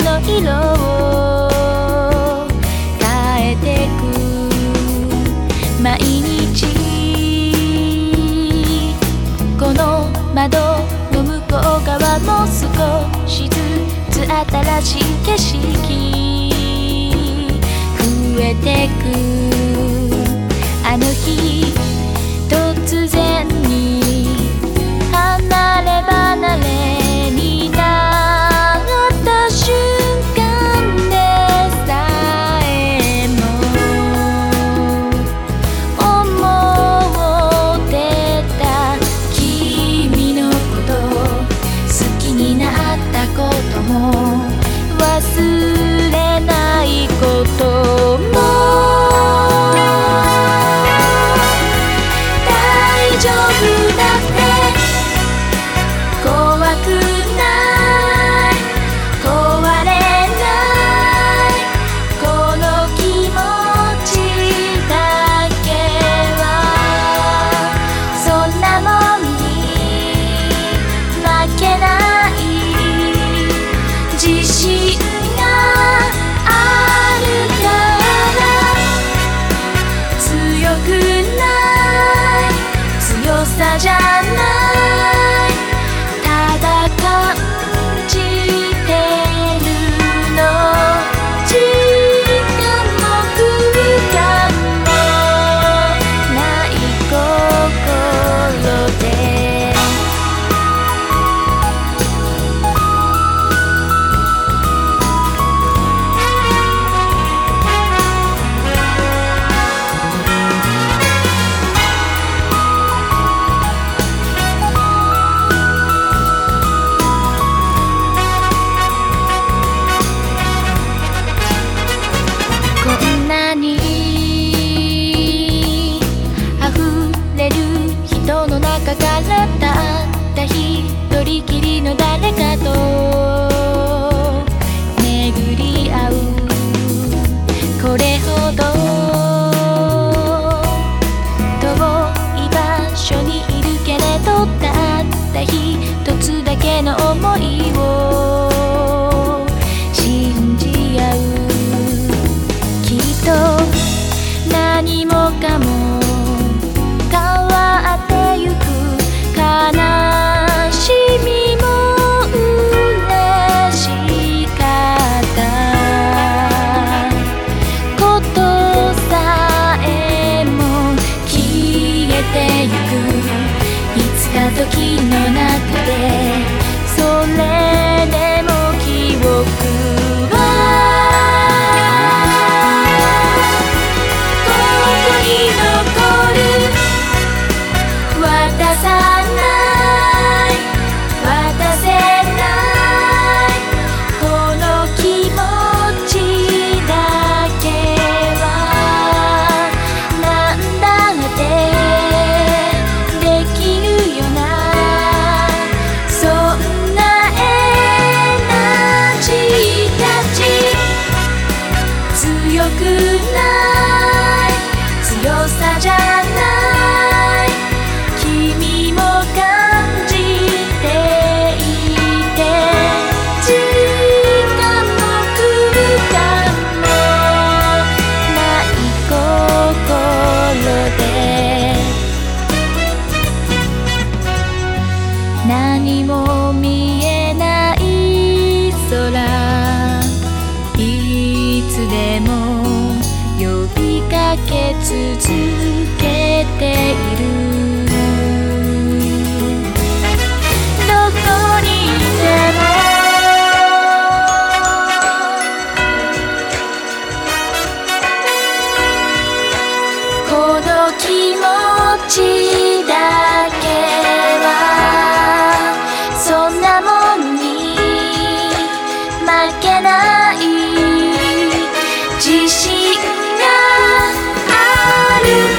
の色を変えてく毎日この窓の向こう側も少しずつ新しい景色増えてくあの日突然に離れ離れになった瞬間でさえも思ってた君のこと好きになったことも忘れないことも大丈夫だって怖くない壊れないこの気持ちだけはそんなもんに負けない自信があるから強くない強さじゃないただ感じてるの時間も空間もない心でこんなに溢れる人の中からたった一人きりの誰かと巡り合うこれほど遠い場所にいるけれどたった一つだけの想いを信じ合うきっと何もかも変わってゆく悲しみも嬉しかったことさえも消えてゆくいつか時の中でそれでも記憶はここに残る渡さない渡せないこの気持ちだけはなんだってできるよなそんなエナジーたち強くない強さじゃない君も感じていて時間も空間もない心で何も見えない空いつでも呼びかけ続けているどこにいてもこの気持ちだけはそんなもんに負けない自信がある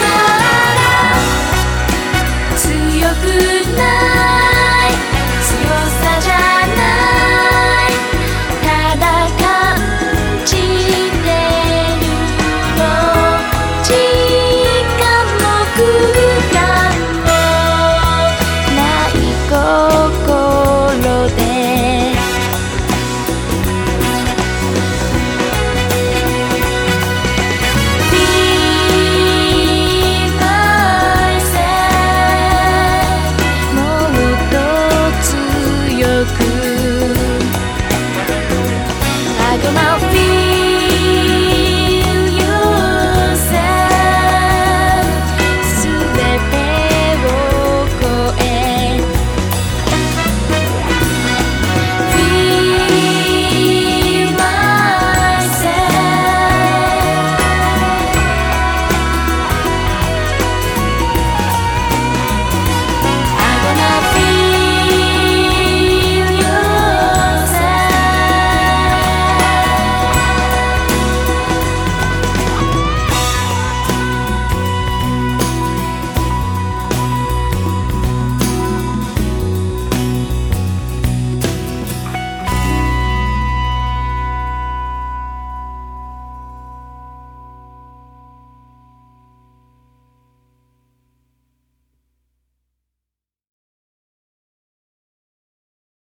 から強くない強さじゃないただ感じてるの時間も空間もない心でまう